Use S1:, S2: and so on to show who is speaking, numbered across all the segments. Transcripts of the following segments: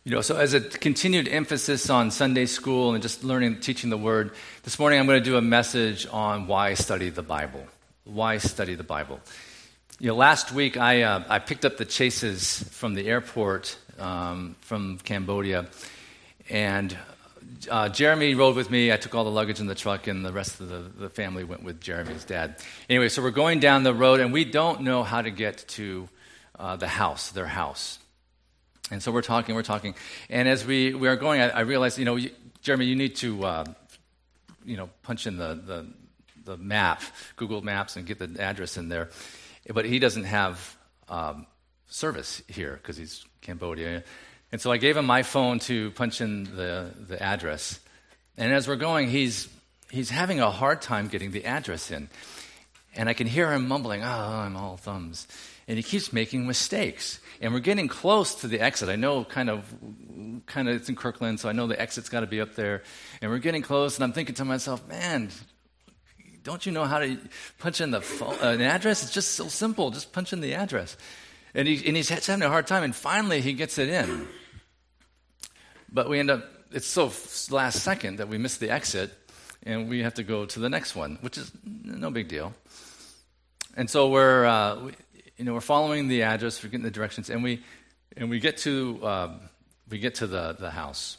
S1: So as a continued emphasis on Sunday school and just teaching the Word, this morning I'm going to do a message on why study the Bible. Why study the Bible? Last week I picked up the Chases from the airport from Cambodia, and Jeremy rode with me. I took all the luggage in the truck, and the rest of the family went with Jeremy's dad. Anyway, so we're going down the road, and we don't know how to get to their house. And so we're talking, and as we are going, I realized, Jeremy, you need to, punch in the map, Google Maps, and get the address in there. But he doesn't have service here because he's Cambodia. And so I gave him my phone to punch in the address. And as we're going, he's having a hard time getting the address in. And I can hear him mumbling, I'm all thumbs. And he keeps making mistakes. And we're getting close to the exit. I know kind of it's in Kirkland, so I know the exit's got to be up there. And we're getting close, and I'm thinking to myself, man, don't you know how to punch in an address? It's just so simple. Just punch in the address. And he's having a hard time, and finally he gets it in. But it's so last second that we miss the exit, and we have to go to the next one, which is no big deal. And so we're following the address, we're getting the directions, and we get to the house,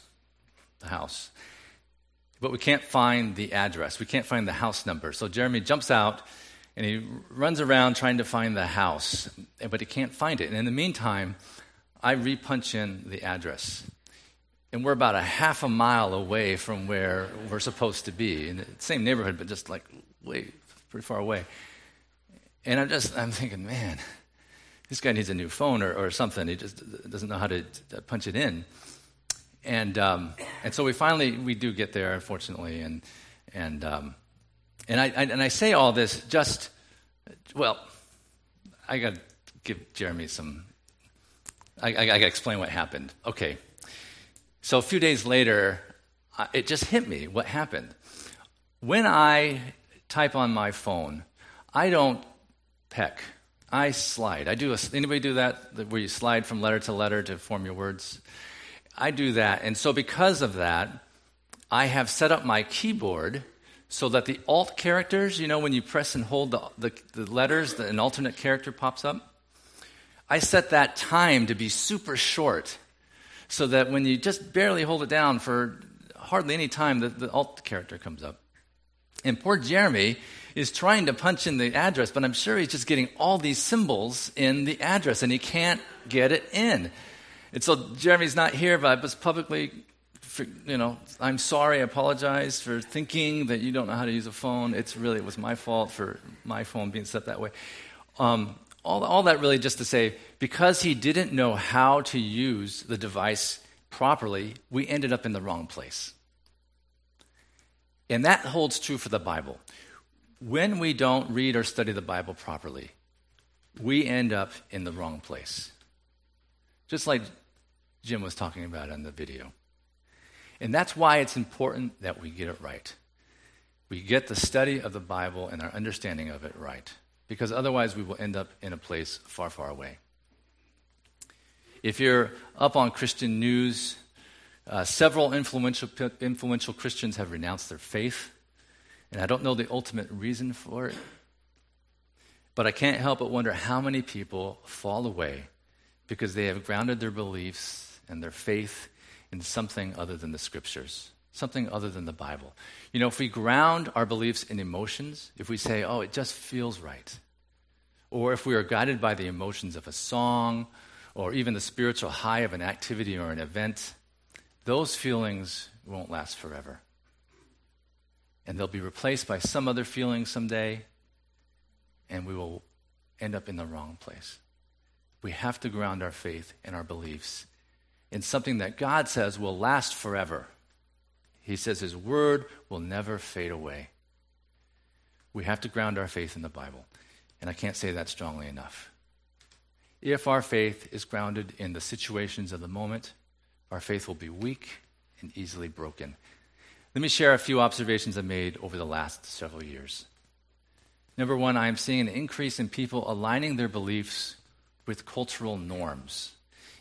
S1: but we can't find the address. We can't find the house number. So Jeremy jumps out and he runs around trying to find the house, but he can't find it. And in the meantime, I repunch in the address, and we're about a half a mile away from where we're supposed to be in the same neighborhood, but just like pretty far away. And I'm thinking, man, this guy needs a new phone or something. He just doesn't know how to punch it in. And so we do get there, unfortunately. And I say all this I got to give Jeremy I got to explain what happened. Okay. So a few days later, it just hit me what happened. When I type on my phone, I don't peck. I slide. Anybody do that, where you slide from letter to letter to form your words? I do that. And so because of that, I have set up my keyboard so that the alt characters, when you press and hold the letters, an alternate character pops up. I set that time to be super short so that when you just barely hold it down for hardly any time, the alt character comes up. And poor Jeremy is trying to punch in the address, but I'm sure he's just getting all these symbols in the address, and he can't get it in. And so Jeremy's not here, but I was publicly, I'm sorry, I apologize for thinking that you don't know how to use a phone. It was my fault for my phone being set that way. All that really just to say, because he didn't know how to use the device properly, we ended up in the wrong place. And that holds true for the Bible. When we don't read or study the Bible properly, we end up in the wrong place. Just like Jim was talking about in the video. And that's why it's important that we get it right. We get the study of the Bible and our understanding of it right. Because otherwise we will end up in a place far, far away. If you're up on Christian news, several influential Christians have renounced their faith. And I don't know the ultimate reason for it. But I can't help but wonder how many people fall away because they have grounded their beliefs and their faith in something other than the Scriptures, something other than the Bible. If we ground our beliefs in emotions, if we say, it just feels right, or if we are guided by the emotions of a song, or even the spiritual high of an activity or an event, those feelings won't last forever. And they'll be replaced by some other feeling someday, and we will end up in the wrong place. We have to ground our faith and our beliefs in something that God says will last forever. He says His Word will never fade away. We have to ground our faith in the Bible, and I can't say that strongly enough. If our faith is grounded in the situations of the moment, our faith will be weak and easily broken. Let me share a few observations I've made over the last several years. Number one, I am seeing an increase in people aligning their beliefs with cultural norms.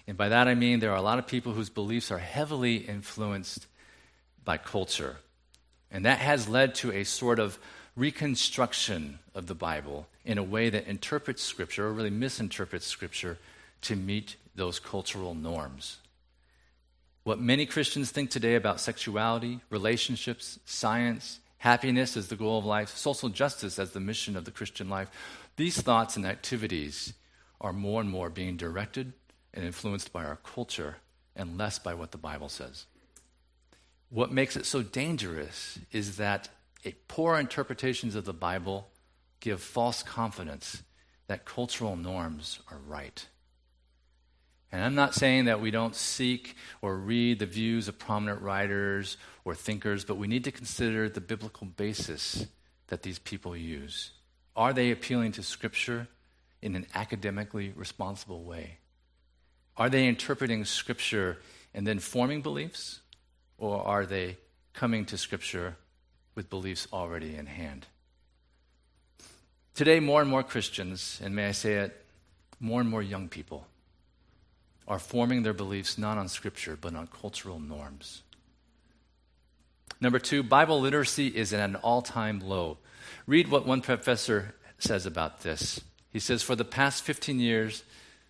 S1: And by that I mean there are a lot of people whose beliefs are heavily influenced by culture. And that has led to a sort of reconstruction of the Bible in a way that interprets Scripture, or really misinterprets Scripture, to meet those cultural norms. What many Christians think today about sexuality, relationships, science, happiness as the goal of life, social justice as the mission of the Christian life, these thoughts and activities are more and more being directed and influenced by our culture and less by what the Bible says. What makes it so dangerous is that poor interpretations of the Bible give false confidence that cultural norms are right. And I'm not saying that we don't seek or read the views of prominent writers or thinkers, but we need to consider the biblical basis that these people use. Are they appealing to Scripture in an academically responsible way? Are they interpreting Scripture and then forming beliefs? Or are they coming to Scripture with beliefs already in hand? Today, more and more Christians, and may I say it, more and more young people, are forming their beliefs not on Scripture, but on cultural norms. Number 2, Bible literacy is at an all-time low. Read what one professor says about this. He says, for the past 15 years,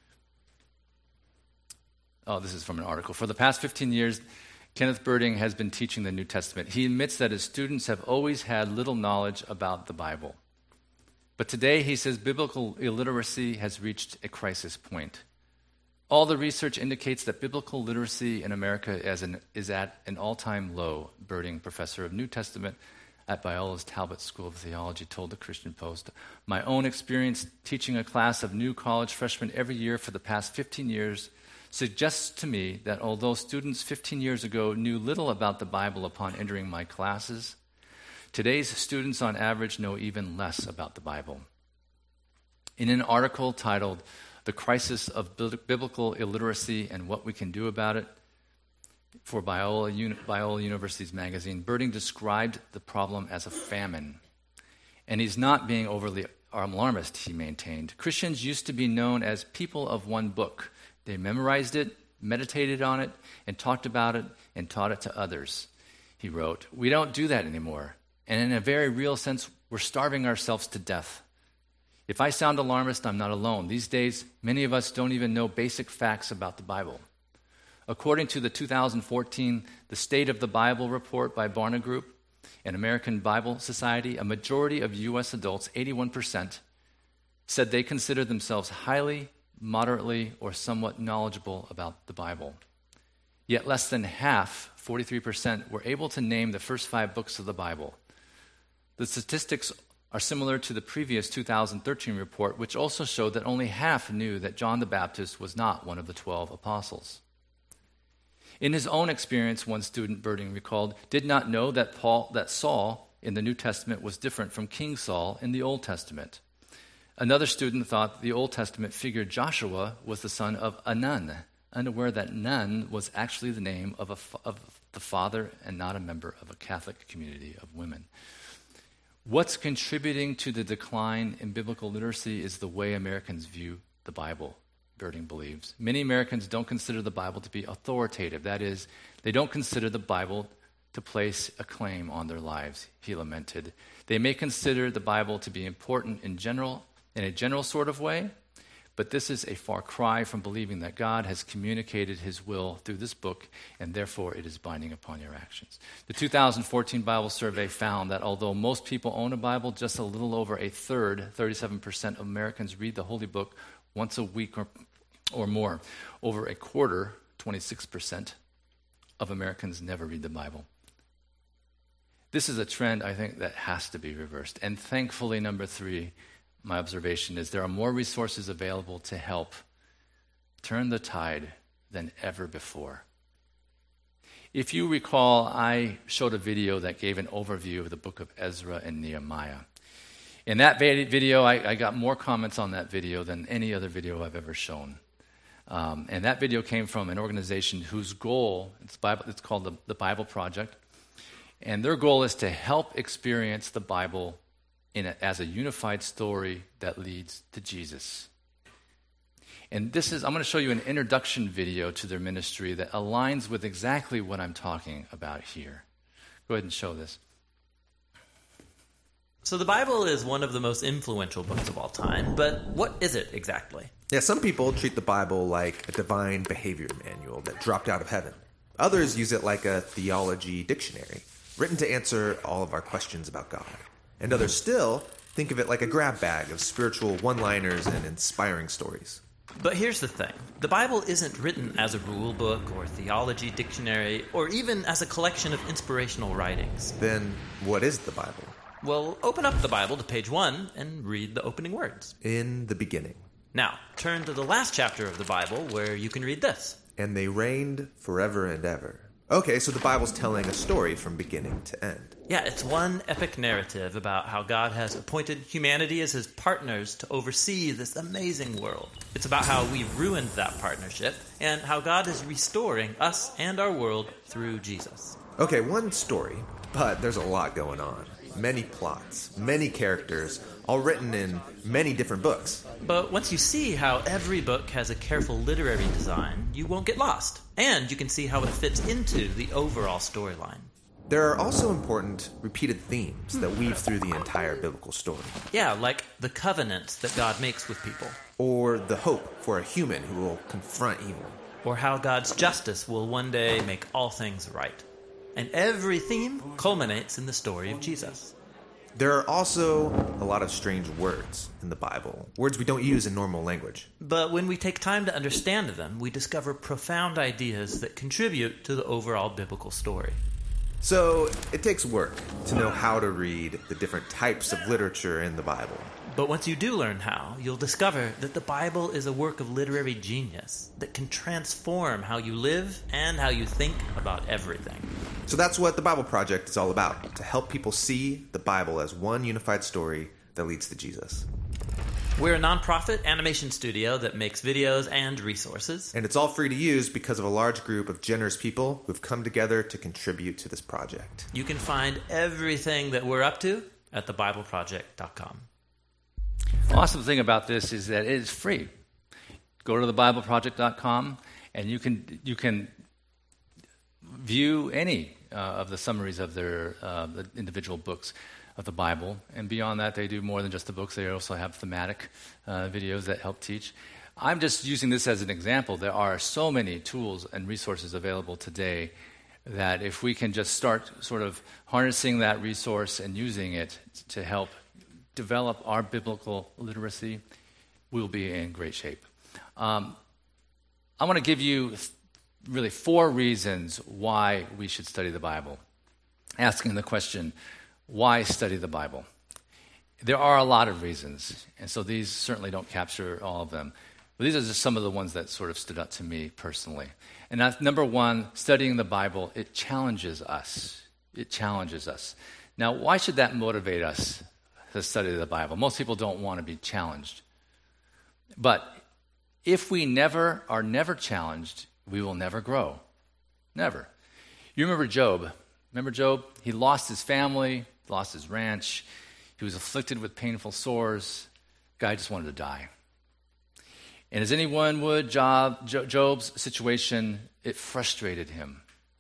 S1: this is from an article. For the past 15 years, Kenneth Birding has been teaching the New Testament. He admits that his students have always had little knowledge about the Bible. But today, he says, biblical illiteracy has reached a crisis point. All the research indicates that biblical literacy in America is at an all-time low, Birding, professor of New Testament at Biola's Talbot School of Theology, told the Christian Post. My own experience teaching a class of new college freshmen every year for the past 15 years suggests to me that although students 15 years ago knew little about the Bible upon entering my classes, today's students on average know even less about the Bible. In an article titled The Crisis of Biblical Illiteracy and What We Can Do About It for Biola University's magazine, Birding described the problem as a famine. And he's not being overly alarmist, he maintained. Christians used to be known as people of one book. They memorized it, meditated on it, and talked about it, and taught it to others, he wrote. We don't do that anymore. And in a very real sense, we're starving ourselves to death. If I sound alarmist, I'm not alone. These days, many of us don't even know basic facts about the Bible. According to the 2014 The State of the Bible report by Barna Group and American Bible Society, a majority of U.S. adults, 81%, said they consider themselves highly, moderately, or somewhat knowledgeable about the Bible. Yet less than half, 43%, were able to name the first 5 books of the Bible. The statistics are similar to the previous 2013 report, which also showed that only half knew that John the Baptist was not one of the 12 apostles. In his own experience, one student, Birding recalled, did not know that Saul in the New Testament was different from King Saul in the Old Testament. Another student thought the Old Testament figure Joshua was the son of Nun, unaware that Nun was actually the name of the father and not a member of a Catholic community of women. What's contributing to the decline in biblical literacy is the way Americans view the Bible, Birding believes. Many Americans don't consider the Bible to be authoritative. That is, they don't consider the Bible to place a claim on their lives, he lamented. They may consider the Bible to be important in a general sort of way, but this is a far cry from believing that God has communicated his will through this book, and therefore it is binding upon your actions. The 2014 Bible survey found that although most people own a Bible, just a little over a third, 37% of Americans read the Holy Book once a week or more. Over a quarter, 26% of Americans never read the Bible. This is a trend, I think, that has to be reversed. And thankfully, number 3, my observation is there are more resources available to help turn the tide than ever before. If you recall, I showed a video that gave an overview of the book of Ezra and Nehemiah. In that video, I got more comments on that video than any other video I've ever shown. And that video came from an organization whose goal, it's called the Bible Project, and their goal is to help experience the Bible as a unified story that leads to Jesus. And I'm going to show you an introduction video to their ministry that aligns with exactly what I'm talking about here. Go ahead and show this.
S2: So the Bible is one of the most influential books of all time, but what is it exactly?
S3: Yeah, some people treat the Bible like a divine behavior manual that dropped out of heaven. Others use it like a theology dictionary, written to answer all of our questions about God. And others still think of it like a grab bag of spiritual one-liners and inspiring stories.
S2: But here's the thing. The Bible isn't written as a rule book or theology dictionary or even as a collection of inspirational writings.
S3: Then what is the Bible?
S2: Well, open up the Bible to page 1 and read the opening words.
S3: In the beginning.
S2: Now, turn to the last chapter of the Bible where you can read this.
S3: And they reigned forever and ever. Okay, so the Bible's telling a story from beginning to end.
S2: Yeah, it's one epic narrative about how God has appointed humanity as his partners to oversee this amazing world. It's about how we've ruined that partnership and how God is restoring us and our world through Jesus.
S3: Okay, one story, but there's a lot going on. Many plots, many characters, all written in many different books.
S2: But once you see how every book has a careful literary design, you won't get lost. And you can see how it fits into the overall storyline.
S3: There are also important repeated themes that weave through the entire biblical story.
S2: Yeah, like the covenants that God makes with people.
S3: Or the hope for a human who will confront evil.
S2: Or how God's justice will one day make all things right. And every theme culminates in the story of Jesus.
S3: There are also a lot of strange words in the Bible, words we don't use in normal language.
S2: But when we take time to understand them, we discover profound ideas that contribute to the overall biblical story.
S3: So it takes work to know how to read the different types of literature in the Bible.
S2: But once you do learn how, you'll discover that the Bible is a work of literary genius that can transform how you live and how you think about everything.
S3: So that's what the Bible Project is all about, to help people see the Bible as one unified story that leads to Jesus.
S2: We're a nonprofit animation studio that makes videos and resources.
S3: And it's all free to use because of a large group of generous people who've come together to contribute to this project.
S2: You can find everything that we're up to at thebibleproject.com.
S1: The awesome thing about this is that it is free. Go to thebibleproject.com and you can view any of the summaries of their the individual books of the Bible. And beyond that, they do more than just the books. They also have thematic videos that help teach. I'm just using this as an example. There are so many tools and resources available today that if we can just start sort of harnessing that resource and using it to help develop our biblical literacy, we'll be in great shape. I want to give you really 4 reasons why we should study the Bible. Asking the question, why study the Bible? There are a lot of reasons, and so these certainly don't capture all of them. But these are just some of the ones that sort of stood out to me personally. And that's number 1, studying the Bible, it challenges us. It challenges us. Now, why should that motivate us to study the Bible? Most people don't want to be challenged. But if we are never challenged, we will never grow. Never. You remember Job. Remember Job? He lost his family, lost his ranch. He was afflicted with painful sores. Guy just wanted to die. And as anyone would, Job's situation, it frustrated him.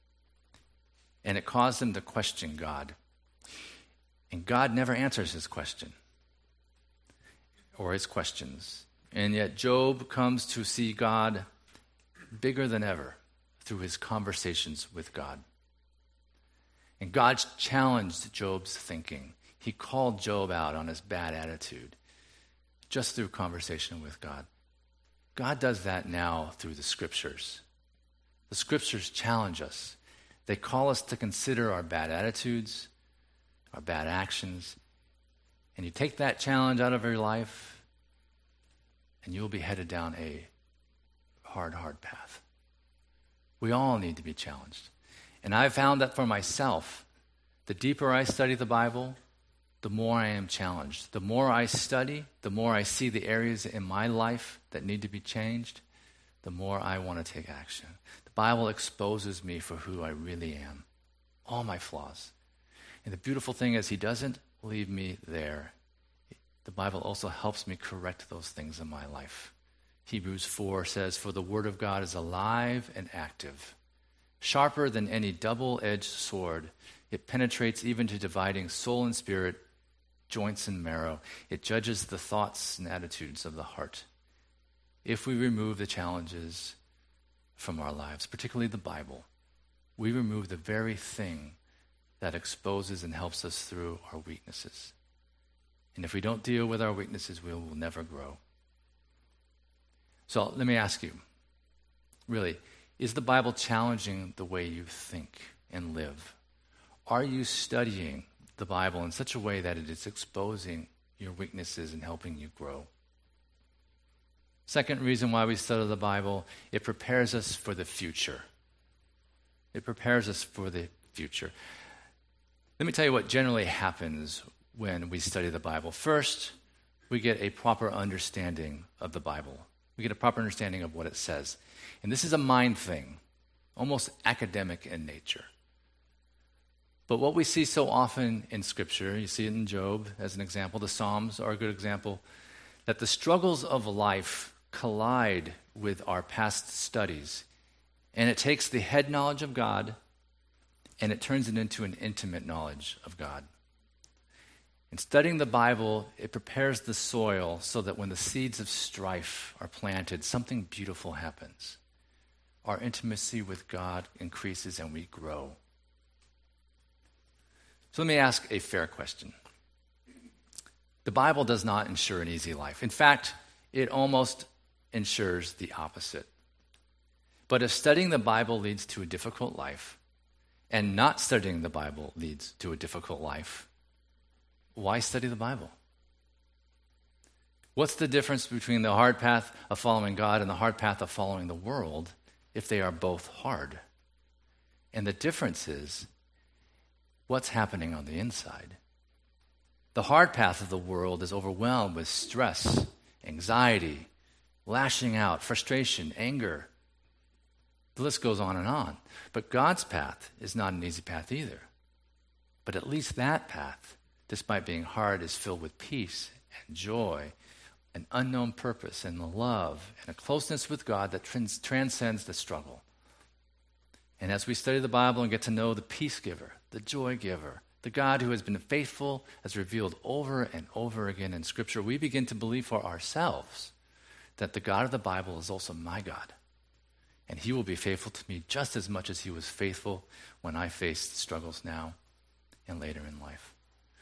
S1: And it caused him to question God. And God never answers his question or his questions. And yet Job comes to see God bigger than ever through his conversations with God. And God challenged Job's thinking. He called Job out on his bad attitude just through conversation with God. God does that now through the Scriptures. The Scriptures challenge us. They call us to consider our bad attitudes, our bad actions, and you take that challenge out of your life, and you'll be headed down a hard path. We all need to be challenged. And I've found that for myself, the deeper I study the Bible, the more I am challenged. The more I study, the more I see the areas in my life that need to be changed, the more I want to take action. The Bible exposes me for who I really am, all my flaws. And the beautiful thing is, he doesn't leave me there. The Bible also helps me correct those things in my life. Hebrews 4 says, "For the word of God is alive and active, sharper than any double-edged sword. It penetrates even to dividing soul and spirit, joints and marrow. It judges the thoughts and attitudes of the heart." If we remove the challenges from our lives, particularly the Bible, we remove the very thing that exposes and helps us through our weaknesses. And if we don't deal with our weaknesses, we will never grow. So let me ask you, really, is the Bible challenging the way you think and live? Are you studying the Bible in such a way that it is exposing your weaknesses and helping you grow? Second reason why we study the Bible, it prepares us for the future. It prepares us for the future. Let me tell you what generally happens when we study the Bible. First, we get a proper understanding of the Bible. We get a proper understanding of what it says. And this is a mind thing, almost academic in nature. But what we see so often in Scripture, you see it in Job as an example, the Psalms are a good example, that the struggles of life collide with our past studies. And it takes the head knowledge of God and it turns it into an intimate knowledge of God. In studying the Bible, it prepares the soil so that when the seeds of strife are planted, something beautiful happens. Our intimacy with God increases and we grow. So let me ask a fair question. The Bible does not ensure an easy life. In fact, it almost ensures the opposite. But if studying the Bible leads to a difficult life, and not studying the Bible leads to a difficult life, why study the Bible? What's the difference between the hard path of following God and the hard path of following the world if they are both hard? And the difference is what's happening on the inside. The hard path of the world is overwhelmed with stress, anxiety, lashing out, frustration, anger. The list goes on and on. But God's path is not an easy path either. But at least that path, despite being hard, is filled with peace and joy, an unknown purpose and love, and a closeness with God that transcends the struggle. And as we study the Bible and get to know the peace giver, the joy giver, the God who has been faithful, as revealed over and over again in Scripture, we begin to believe for ourselves that the God of the Bible is also my God. And he will be faithful to me just as much as he was faithful when I faced struggles now and later in life.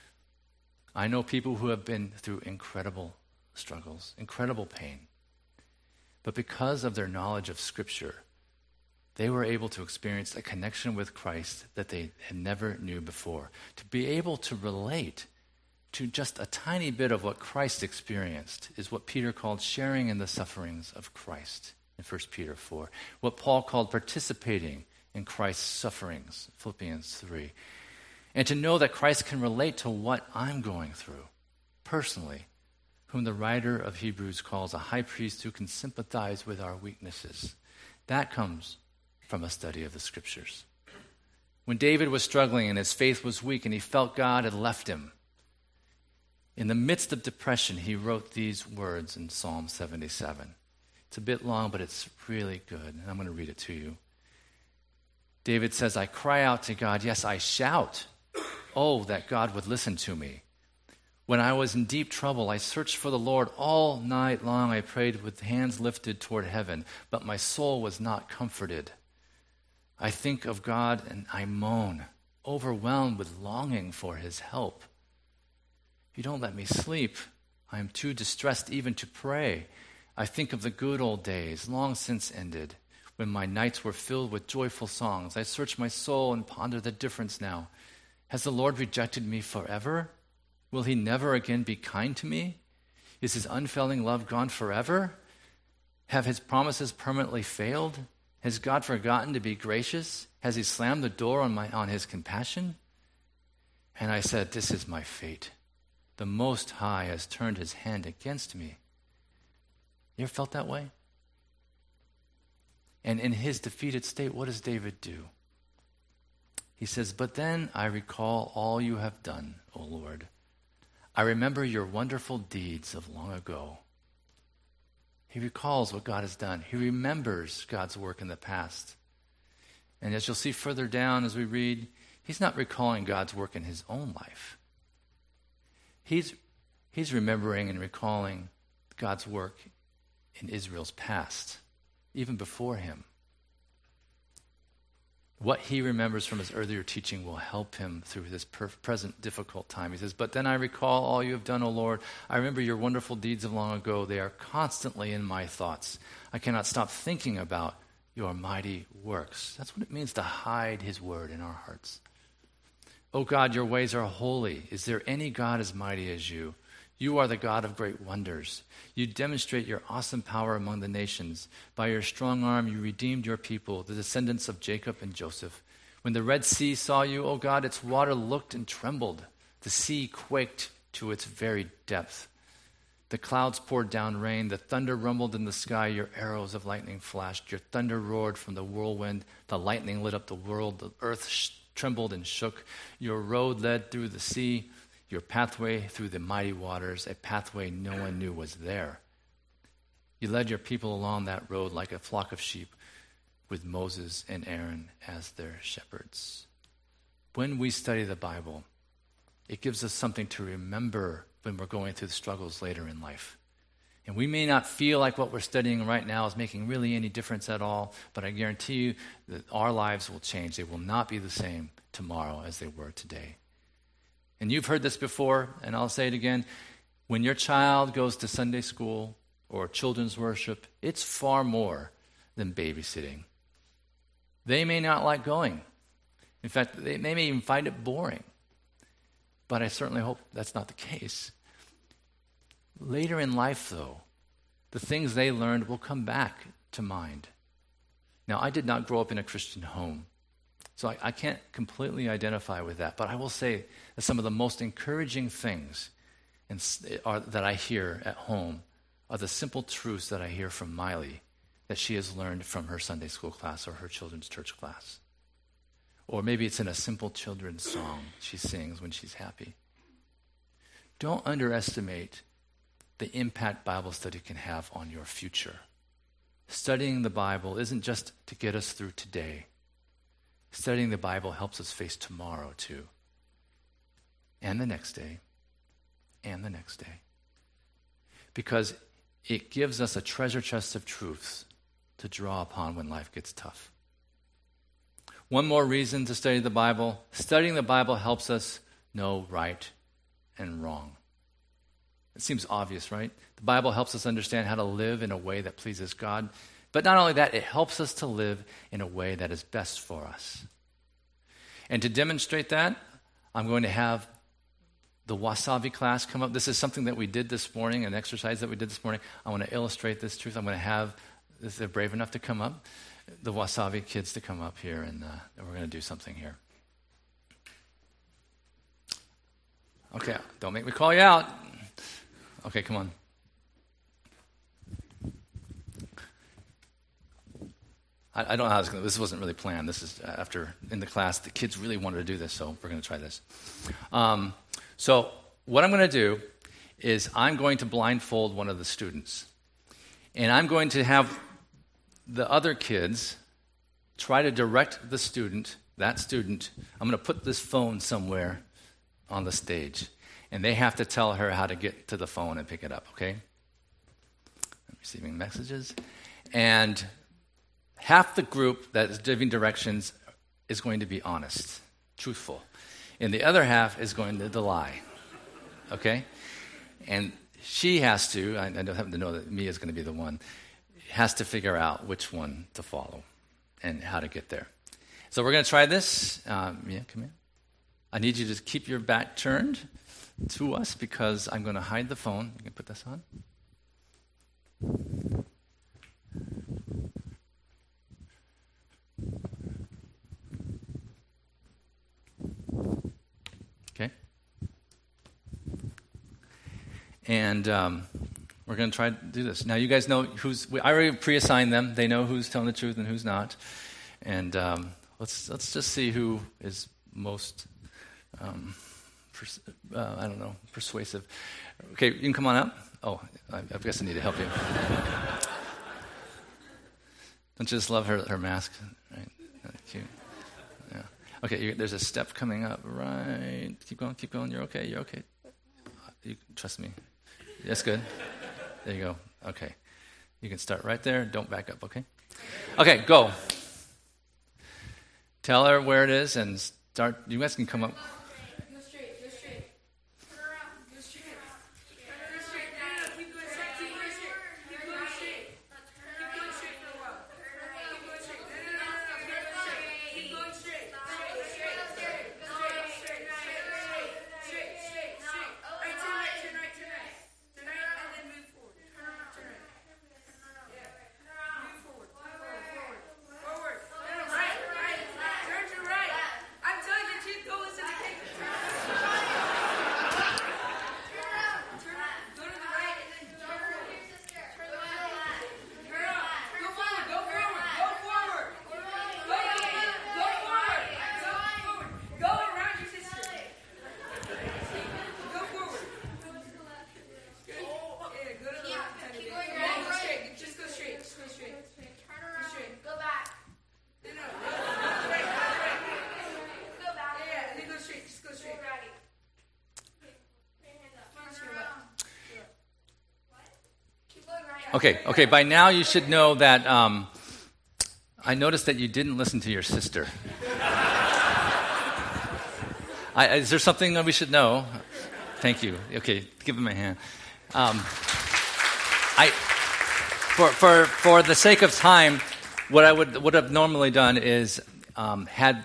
S1: I know people who have been through incredible struggles, incredible pain. But because of their knowledge of Scripture, they were able to experience a connection with Christ that they had never knew before. To be able to relate to just a tiny bit of what Christ experienced is what Peter called sharing in the sufferings of Christ in 1 Peter 4. What Paul called participating in Christ's sufferings, Philippians 3. And to know that Christ can relate to what I'm going through personally, whom the writer of Hebrews calls a high priest who can sympathize with our weaknesses. That comes from a study of the Scriptures. When David was struggling and his faith was weak and he felt God had left him, in the midst of depression, he wrote these words in Psalm 77. It's a bit long, but it's really good, and I'm going to read it to you. David says, "I cry out to God, yes, I shout. Oh, that God would listen to me. When I was in deep trouble, I searched for the Lord all night long. I prayed with hands lifted toward heaven, but my soul was not comforted. I think of God and I moan, overwhelmed with longing for his help. You don't let me sleep. I am too distressed even to pray. I think of the good old days, long since ended, when my nights were filled with joyful songs. I search my soul and ponder the difference now. Has the Lord rejected me forever? Will he never again be kind to me? Is his unfailing love gone forever? Have his promises permanently failed? Has God forgotten to be gracious? Has he slammed the door on his compassion?" And I said, "This is my fate. The Most High has turned his hand against me." You ever felt that way? And in his defeated state, what does David do? He says, "But then I recall all you have done, O Lord. I remember your wonderful deeds of long ago. He recalls what God has done. He remembers God's work in the past. And as you'll see further down as we read, he's not recalling God's work in his own life. He's remembering and recalling God's work in Israel's past, even before him. What he remembers from his earlier teaching will help him through this present difficult time. He says, "But then I recall all you have done, O Lord. I remember your wonderful deeds of long ago. They are constantly in my thoughts. I cannot stop thinking about your mighty works." That's what it means to hide his word in our hearts. "O God, your ways are holy. Is there any God as mighty as you? You are the God of great wonders. You demonstrate your awesome power among the nations. By your strong arm, you redeemed your people, the descendants of Jacob and Joseph. When the Red Sea saw you, O God, its water looked and trembled. The sea quaked to its very depth. The clouds poured down rain. The thunder rumbled in the sky. Your arrows of lightning flashed. Your thunder roared from the whirlwind. The lightning lit up the world. The earth trembled and shook. Your road led through the sea. Your pathway through the mighty waters, a pathway no one knew was there. You led your people along that road like a flock of sheep with Moses and Aaron as their shepherds." When we study the Bible, it gives us something to remember when we're going through the struggles later in life. And we may not feel like what we're studying right now is making really any difference at all, but I guarantee you that our lives will change. They will not be the same tomorrow as they were today. And you've heard this before, and I'll say it again. When your child goes to Sunday school or children's worship, it's far more than babysitting. They may not like going. In fact, they may even find it boring. But I certainly hope that's not the case. Later in life, though, the things they learned will come back to mind. Now, I did not grow up in a Christian home, so I can't completely identify with that. But I will say that some of the most encouraging things that I hear at home are the simple truths that I hear from Miley that she has learned from her Sunday school class or her children's church class. Or maybe it's in a simple children's song she sings when she's happy. Don't underestimate the impact Bible study can have on your future. Studying the Bible isn't just to get us through today. Studying the Bible helps us face tomorrow too. And the next day. And the next day. Because it gives us a treasure chest of truths to draw upon when life gets tough. One more reason to study the Bible. Studying the Bible helps us know right and wrong. It seems obvious, right? The Bible helps us understand how to live in a way that pleases God. But not only that, it helps us to live in a way that is best for us. And to demonstrate that, I'm going to have the Wasabi class come up. This is something that we did this morning, an exercise that we did this morning. I want to illustrate this truth. I'm going to have, if they're brave enough to come up, the Wasabi kids to come up here, and we're going to do something here. Okay, don't make me call you out. Okay, come on. I don't know how this wasn't really planned. This is after, in the class, the kids really wanted to do this, so we're going to try this. So what I'm going to do is I'm going to blindfold one of the students. And I'm going to have the other kids try to direct the student, that student. I'm going to put this phone somewhere on the stage. And they have to tell her how to get to the phone and pick it up, okay? I'm receiving messages. And half the group that is giving directions is going to be honest, truthful. And the other half is going to lie, okay? And she has to, I don't happen to know that Mia is going to be the one, has to figure out which one to follow and how to get there. So we're going to try this. Mia, come here. I need you to keep your back turned to us because I'm going to hide the phone. You can put this on. Okay. And we're going to try to do this. Now, you guys know I already pre-assigned them. They know who's telling the truth and who's not. And let's just see who is most, persuasive. Okay, you can come on up. Oh, I guess I need to help you. Don't you just love her mask? Right? That's cute. Yeah. Okay, there's a step coming up. Right. Keep going. You're okay. You trust me. That's good. There you go. Okay. You can start right there. Don't back up, okay? Okay, go. Tell her where it is and start. You guys can come up.
S4: Go straight. Turn around. Go straight. Go straight. Keep going straight. Keep going straight. Keep going straight for a while. Keep going straight. Keep going straight. Straight. Right, turn right. Turn right and then move forward. Turn right. Yeah. Move forward. Forward. Right. Turn to right. I'm telling you the truth. Go listen to Kate. Turn go to the right and then turn forward. Turn left. Turn up. Go forward. Go forward. Go around your sister. Go forward. Yeah, go to the left. Keep going right. Go straight. Just go straight. Turn around. Go back. No. Straight. Go back. Yeah, and then go straight. Just go straight. Keep going right.
S1: Okay. By now you should know that I noticed that you didn't listen to your sister. Is there something that we should know? Thank you. Okay, give him a hand. For the sake of time, what I would have normally done is have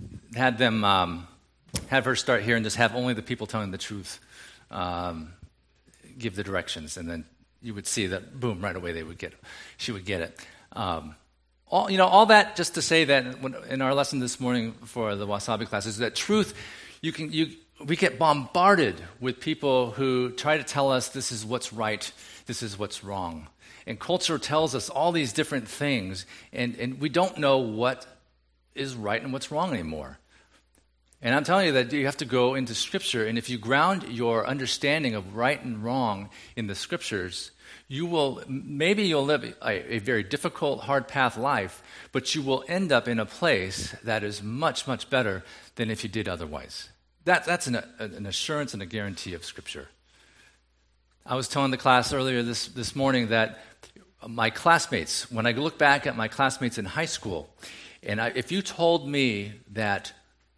S1: her start here and just have only the people telling the truth give the directions, and then you would see that boom, right away she would get it. All that just to say that in our lesson this morning for the Wasabi class is that truth. We get bombarded with people who try to tell us this is what's right, this is what's wrong. And culture tells us all these different things, and we don't know what is right and what's wrong anymore. And I'm telling you that you have to go into Scripture, and if you ground your understanding of right and wrong in the Scriptures, you'll live a very difficult, hard path life, but you will end up in a place that is much, much better than if you did otherwise. That's an assurance and a guarantee of Scripture. I was telling the class earlier this morning that my classmates, when I look back at my classmates in high school, and if you told me that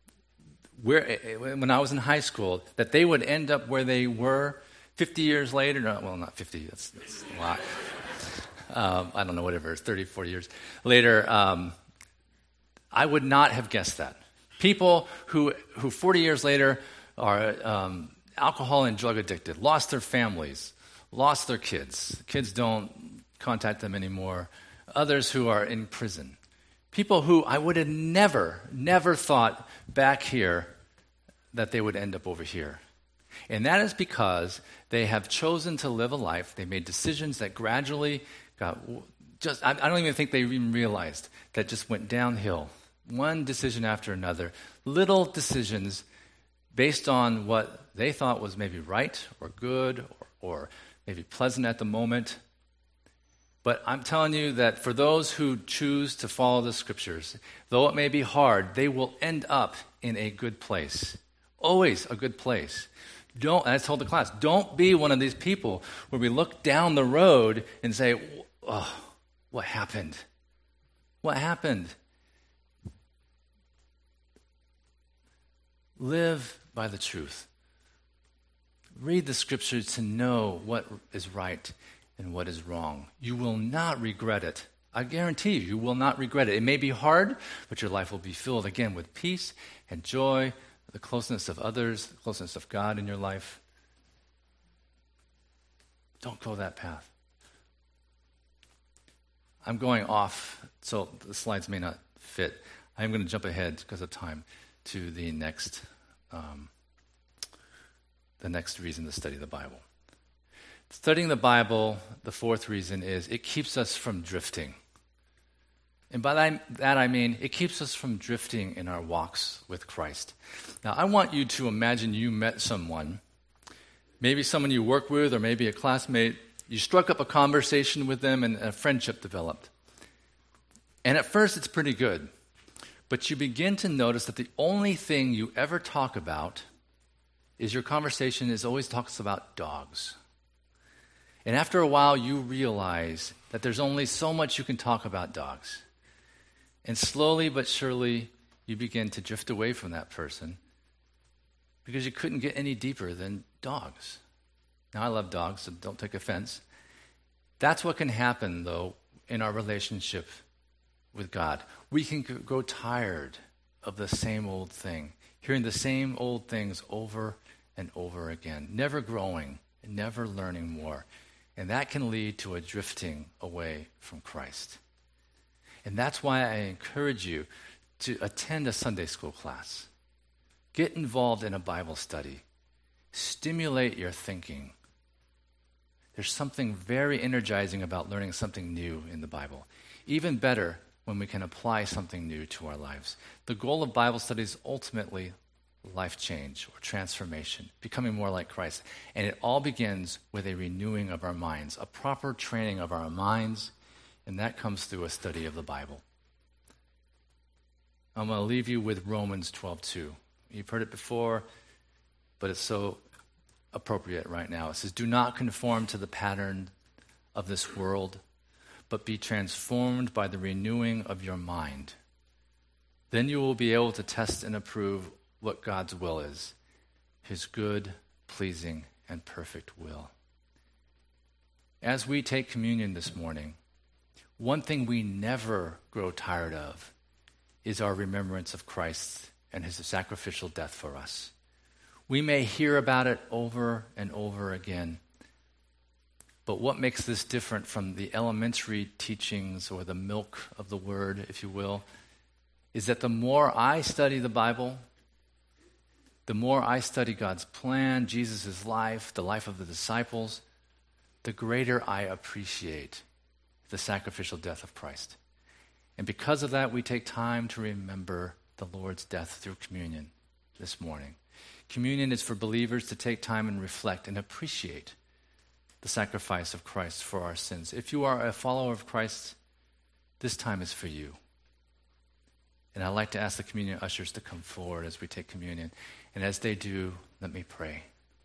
S1: when I was in high school, that they would end up where they were 50 years later, not 50, that's a lot. I don't know, whatever, 30, 40 years later, I would not have guessed that. People who 40 years later are alcohol and drug addicted, lost their families, lost their kids. Kids don't contact them anymore. Others who are in prison. People who I would have never thought back here that they would end up over here. And that is because they have chosen to live a life. They made decisions that gradually I don't even think they even realized, that just went downhill. One decision after another. Little decisions based on what they thought was maybe right or good or maybe pleasant at the moment. But I'm telling you that for those who choose to follow the Scriptures, though it may be hard, they will end up in a good place. Always a good place. I told the class, don't be one of these people where we look down the road and say, oh, what happened? What happened? Live by the truth. Read the Scriptures to know what is right and what is wrong. You will not regret it. I guarantee you will not regret it. It may be hard, but your life will be filled again with peace and joy, the closeness of others, the closeness of God in your life. Don't go that path. I'm going off, so the slides may not fit. I'm going to jump ahead because of time to the next reason to study the Bible. Studying the Bible, the fourth reason is it keeps us from drifting. And by that I mean it keeps us from drifting in our walks with Christ. Now, I want you to imagine you met someone, maybe someone you work with or maybe a classmate. You struck up a conversation with them and a friendship developed. And at first, it's pretty good. But you begin to notice that the only thing you ever talk about is your conversation is always talks about dogs. And after a while, you realize that there's only so much you can talk about dogs. And slowly but surely, you begin to drift away from that person because you couldn't get any deeper than dogs. Now, I love dogs, so don't take offense. That's what can happen, though, in our relationship with God. We can grow tired of the same old thing, hearing the same old things over and over again, never growing, never learning more. And that can lead to a drifting away from Christ. And that's why I encourage you to attend a Sunday school class. Get involved in a Bible study. Stimulate your thinking. There's something very energizing about learning something new in the Bible. Even better when we can apply something new to our lives. The goal of Bible study is ultimately life change or transformation, becoming more like Christ. And it all begins with a renewing of our minds, a proper training of our minds, and that comes through a study of the Bible. I'm going to leave you with Romans 12:2. You've heard it before, but it's so appropriate right now. It says, "Do not conform to the pattern of this world, but be transformed by the renewing of your mind. Then you will be able to test and approve what God's will is, his good, pleasing, and perfect will." As we take communion this morning, one thing we never grow tired of is our remembrance of Christ and his sacrificial death for us. We may hear about it over and over again, but what makes this different from the elementary teachings or the milk of the word, if you will, is that the more I study the Bible, the more I study God's plan, Jesus' life, the life of the disciples, the greater I appreciate the sacrificial death of Christ. And because of that, we take time to remember the Lord's death through communion this morning. Communion is for believers to take time and reflect and appreciate the sacrifice of Christ for our sins. If you are a follower of Christ, this time is for you. And I'd like to ask the communion ushers to come forward as we take communion. And as they do, let me pray.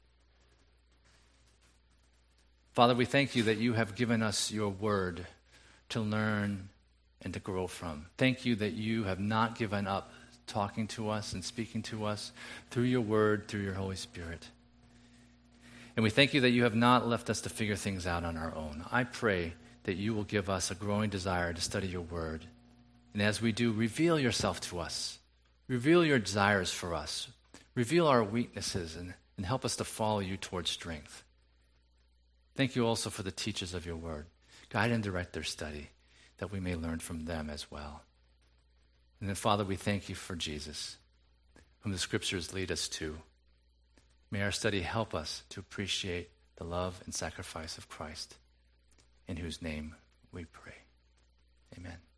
S1: Father, we thank you that you have given us your word to learn and to grow from. Thank you that you have not given up talking to us and speaking to us through your word, through your Holy Spirit. And we thank you that you have not left us to figure things out on our own. I pray that you will give us a growing desire to study your word. And as we do, reveal yourself to us. Reveal your desires for us. Reveal our weaknesses and help us to follow you towards strength. Thank you also for the teachers of your word. Guide and direct their study, that we may learn from them as well. And then, Father, we thank you for Jesus, whom the scriptures lead us to. May our study help us to appreciate the love and sacrifice of Christ, in whose name we pray. Amen.